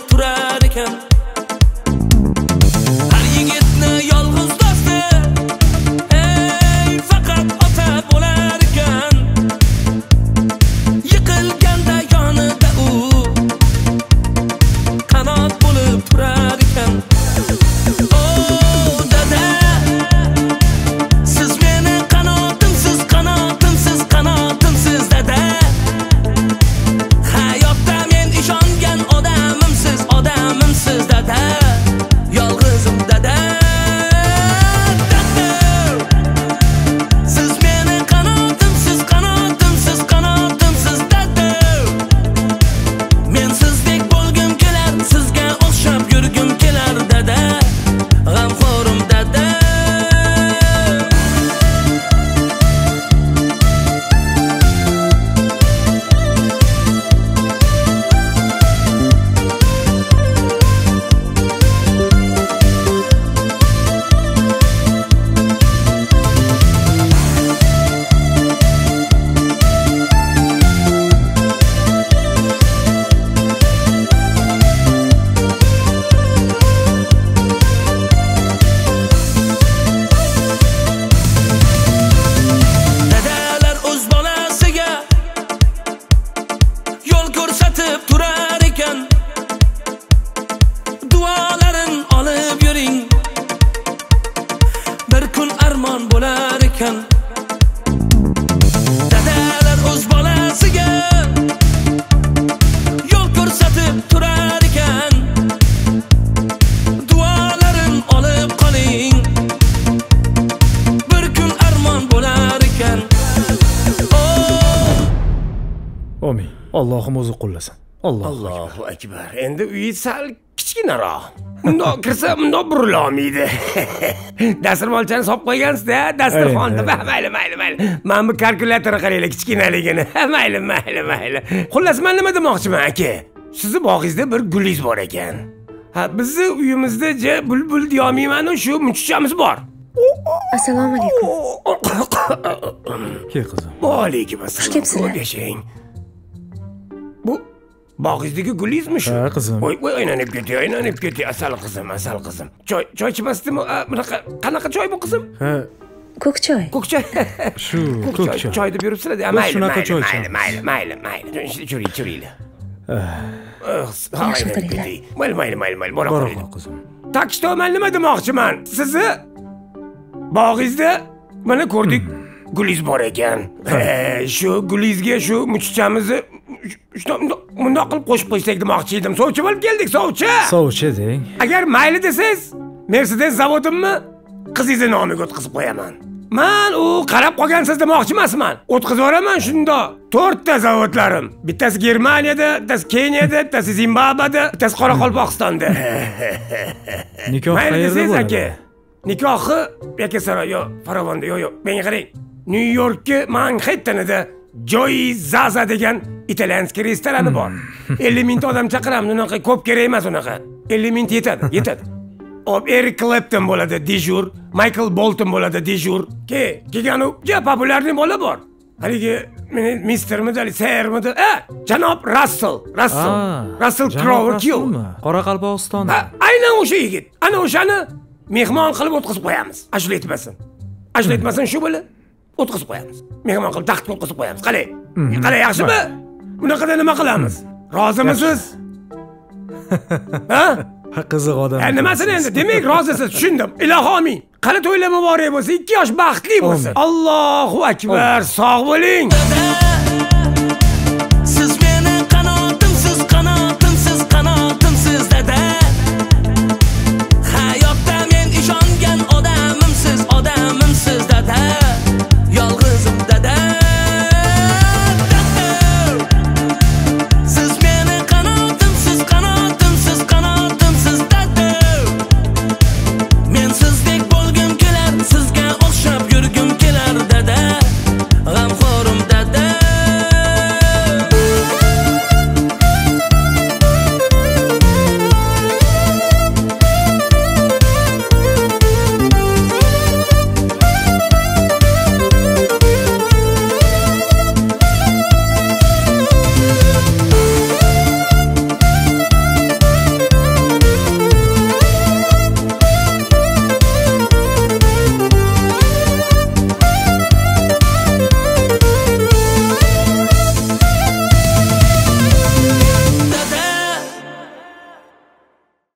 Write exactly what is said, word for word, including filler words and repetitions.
turar ekan. Har yigitni yolg'iz do'sti ey faqat ota bo'lar ekan. Yiqilganda yonida u qanot bo'lib turar ekan. Oh dada, siz meni qanotimsiz, qanotimsiz, qanotimsiz dada. Hayotda men ishongan odamimsiz, odamimsiz dada. Yolg'izim dada. Dada, siz meni qanotimsiz, qanotimsiz, qanotimsiz dada. Men sizdek bo'lgim kelar, sizga o'xshab yurgim kelar dada. G'amxo'rim dada. Dadalar o'z bolasiga yo'l ko'rsatib turar ekan. Duolarin olib yuring, bir kun armon bo'lar ekan. Dadalar o'z bolasiga yo'l ko'rsatib turar ekan. Duolarin olib qoling, bir kun armon bo'lar ekan. Oh, Amin. Allohim o'zi qo'llasin. Alloh. Allohu akbar. Endi uyi sal kichkinaroq. Bundoq kirsa bundoq burilib olmaydi. Dasturxonchani solib qo'ygansiz-da, dasturxonni. Mayli, mayli, mayli. Mana bu kalkulyatorni qaranglar kichkinaligini. Mayli, mayli, mayli. Xullas, men nima demoqchiman aka? Sizni bog'ingizda bir gulingiz bor ekan. Ha, bizni uyimizda je bulbul deyolmayman, shu munchichamiz bor. Assalomu alaykum. Ke qizim. Va alaykum assalom. Xush kelibsizlar. Yashang. Bu bog'ingizdagi gulingizmi shu? Ha, qizim. Voy, voy, aylanib ketdi, aylanib ketdi. Asal qizim, asal qizim. Choy, choy ichmasdimi? A, bunaqa qanaqa choy bu qizim? Ha, Ko'k choy. Ko'k choy. shu ko'k choy. Choy deb yuribsizlar. Biz Mayli, shunaqa mayli, choy mayli, ichamiz. mayli, mayli, mayli. Churing, churing. Yaxshi qiringlar. Mayli, mayli, mayli, mayli. Bora Bora qo'ying. qizim. Takishda men nima demoqchiman? Sizni bog'ingizda mana ko'rdik, gulingiz bor ekan. Shu gulingizga shu muchichamizni bundoq qilib qo'shib qo'ysak demoqchi edim. Sovchi bo'lib keldik, sovchi. Sovchi deng. Agar mayli desangiz, Mercedes zavodimni qizingizni nomiga o'tkazib qo'yaman. Men u qarab qolgansiz demoqchi emasman. O'tkazib yuboraman shunda. to'rtta zavodlarim. Bittasi Germaniyada, bittasi Keniyada, bittasi Zimbabveda, bittasi Qoraqalpog'istonda. Nikoh Mayli qayerda desangiz bo'ladi? aka. Nikohi Yakkasaroy yo Farovonda yo yo. Menga qarang. New Yorkka Manhattanida Joy Zaza degan italyanskiy restorani bor. ellik mingta odam chaqiramiz, unaqa ko'p kerak emas unaqa. ellik mingta yetadi, yetadi. Ob Eric Clapton bo'ladi dijur, Michael Bolton bo'ladi dijur. Ke, kelgan u juda populyarni bola bor. Haligi meni mistermidi, sermidi? Eh, janob Russell, Russell, Russell Crowe Q. Qoraqalpog'istonda. Ha, aynan o'sha yigit. Ana o'shani mehmon qilib o'tkazib qo'yamiz. Ashula aytmasin. Ashula aytmasin shu bola o'tkazib qo'yamiz. Mehmon qilib taxtga o'tkazib qo'yamiz. Qalay? Qalay, yaxshimi? Bunaqada nima qilamiz? Rozimisiz? Ha? Ha, qiziq odam. Ha, nimasini endi? Demak, rozisiz, tushundim. Ilohi amin. Qani to'ylar muborak bo'lsin, ikki yosh baxtli bo'lsin. Allohu akbar. Sog' bo'ling.